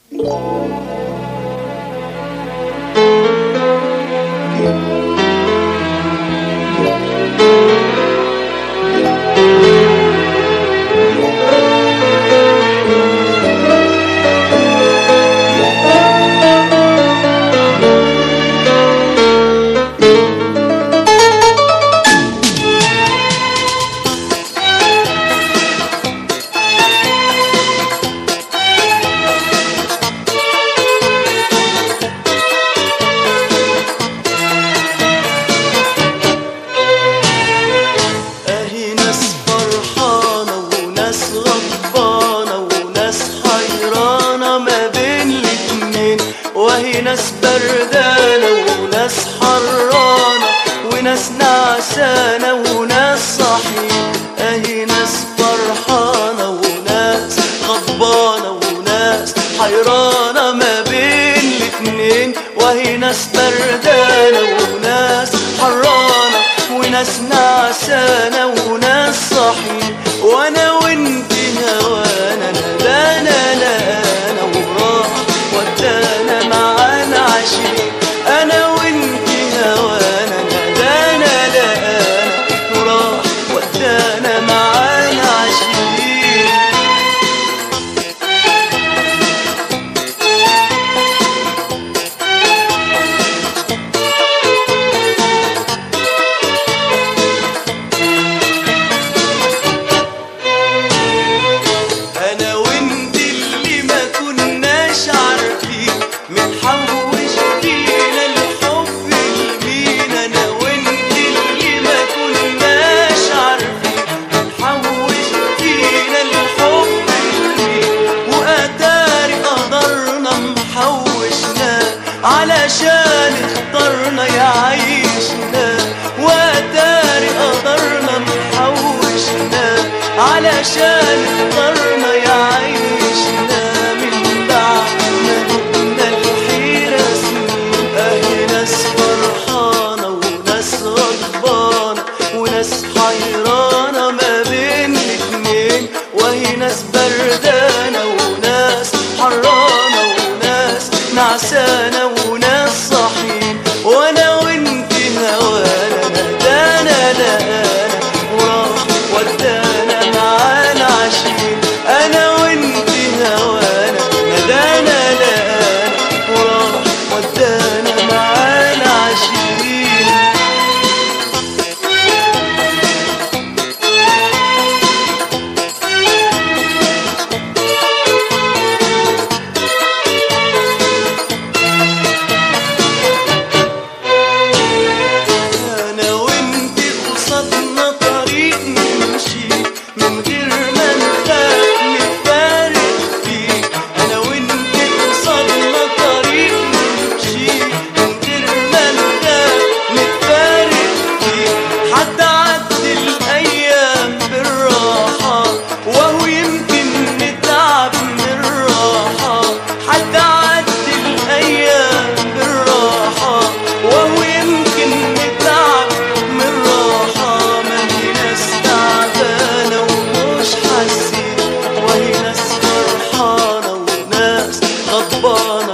وهي ناس بردانة وناس حرانة وناس نعسانة وناس صحية. اهي ناس فرحانة وناس غضبانة وناس حيرانة ما بين الاتنين. وهي ناس بردانة وناس حرانة وناس نعسانة وناس صحية. وانا وانتي هوانا ندانا لقانا وراح ودانا معانا عشرين. انا وانتي هوانا ندانا لقانا وراح ودانا معانا عشرين. انا وانتي اللي ما كناش عارفين منحوش فينا الحب لمين. انا وانتي اللي ما كناش عارفين منحوش فينا الحب لمين. واتاري قدرنا محوشنا علشان اخترنا يعيشنا. واتاري قدرنا محوشنا علشان اخترنا يعيشنا. من بعد ما دقنا الحيرة سنين. اهي ناس فرحانة وناس غضبانة وناس حيرانة ما بين الاتنين. وهي ناس بردانة وناس حرانة وناس نعسانة وناس صحيين. وانا وانتي هوانا ندانا لقانا وراح ودانا معانا عشرين. انا وانتي هوانا ندانا لقانا وراح ودانا معانا عشرين. انا وانتي قصادنا طريق نمشي من غير ما نخاف نتفارق فيه. انا وانتي قصادنا طريق نمشي من غير ما نخاف نتفارق فيه. حتى عدي الايام بالراحة وهو يمكن نتعب من الراحة. حتى عدي الايام بالراحة وهو يمكن نتعب من الراحة. ما هي ناس تعبانة ومش حاسين. وهي ناس فرحانة وناس غضبانة